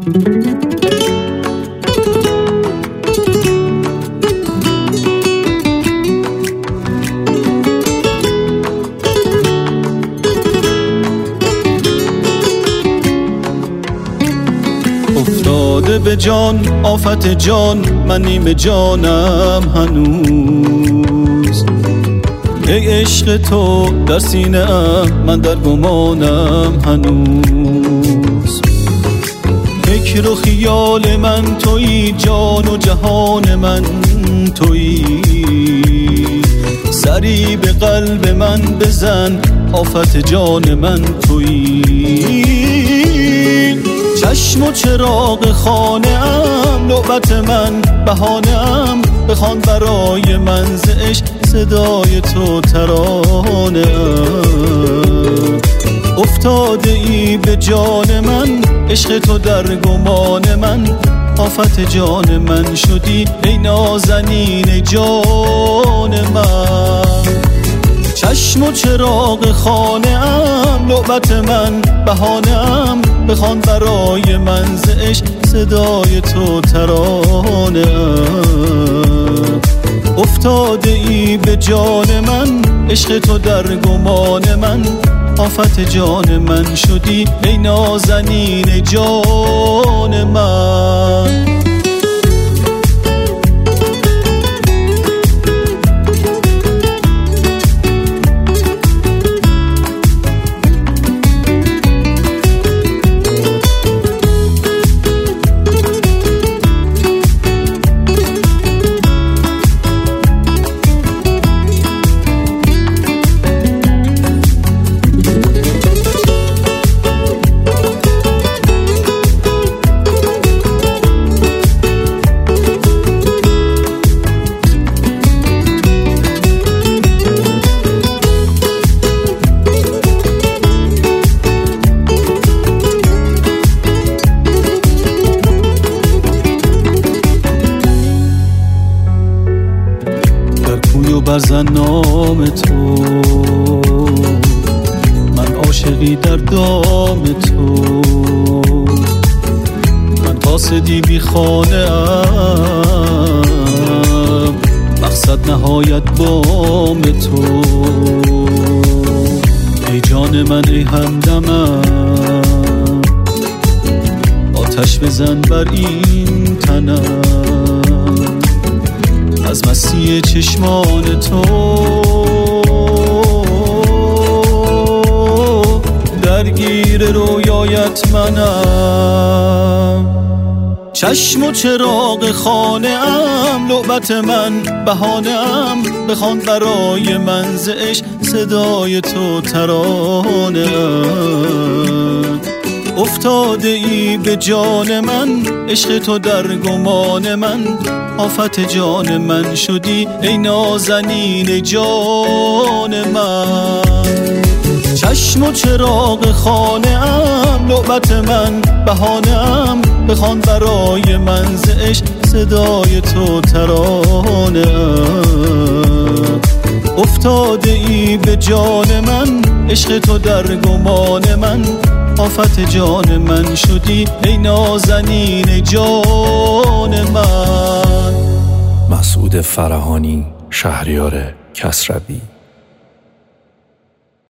افتاده به جان آفت جان، من نیم جانم هنوز. ای عشق تو در سینه ام، من در گمانم هنوز. فکر و خیال من تویی، جان و جهان من تویی. سری به قلب من بزن، آفت جان من تویی. چشم و چراغ خانه ام، نوبت من بهانه ام. بخوان برای من ز عشق صدای تو ترانه ام. افتاده ای به جان من، عشق تو در گمان من. آفت جان من شدی ای نازنین جان من. چشم و چراغ خانه ام، نوبت من بهانه ام. بخوان برای من ز عشق صدای تو ترانه ام. افتاده ای به جان من، عشق تو در گمان من. آفت جان من شدی ای نازنین جان من. برزن نام تو، من عاشقی در دام تو. من قاصدی بی خانه ام، مقصد نهایت بام تو. ای جان من ای همدمم، آتش بزن بر این تنم. از مسیح چشمان تو درگیر رویایت منم. چشم و چراغ خانه ام، نوبت من بهانه ام. بخوان برای من ز عشق صدای تو ترانه ام. افتاده ای به جان من، عشق تو در گمان من. آفت جان من شدی ای نازنین جان من. چشم و چراغ خانه ام، نوبت من بهانه ام. بخوان برای من ز عشق صدای تو ترانه ام. افتاده ای به جان من، عشق تو در گمان من. آفت جان من شدی ای نازنین جان من. مسعود فرهانی، شهریار کسروی.